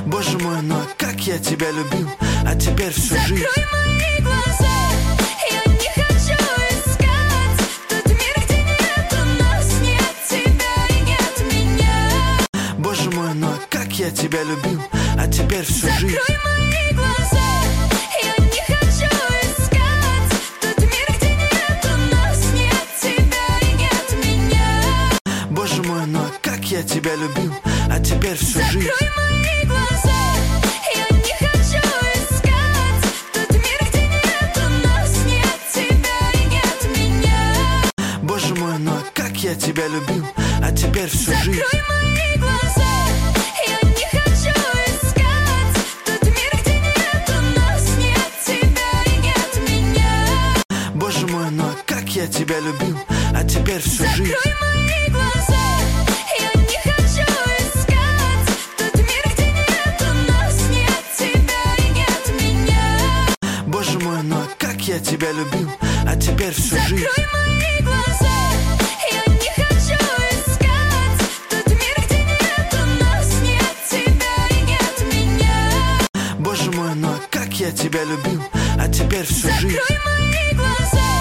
Боже мой, но как я тебя любил, а теперь всю жизнь. Закрой мои глаза, я не хочу искать тот мир, где нету нас, нет тебя и нет меня. Боже мой, но как я тебя любил, а теперь всю жизнь. Закрой мои глаза, я не хочу искать тот мир, где нету нас, нет тебя и нет меня. Боже мой, но как я тебя любил, а теперь всю жизнь. Закрой мои глаза, я не хочу искать тот мир, где нету нас, нет тебя и нет меня. Боже мой, но как я тебя любил, а теперь всю жизнь. Закрой мои глаза, я не хочу искать тот мир, где нету нас, нет тебя и нет меня. Боже мой, но как я тебя любил, а теперь всю жизнь. Закрой мои глаза, я не хочу искать тот мир, где нету нас, нет тебя и нет меня. Боже мой, но как я тебя любил, а теперь всю жизнь. Закрой мои глаза, я не хочу искать тот мир, где нету нас, нет тебя и нет меня. Боже мой, но как я тебя любил, а теперь всю жизнь. Закрой мои глаза.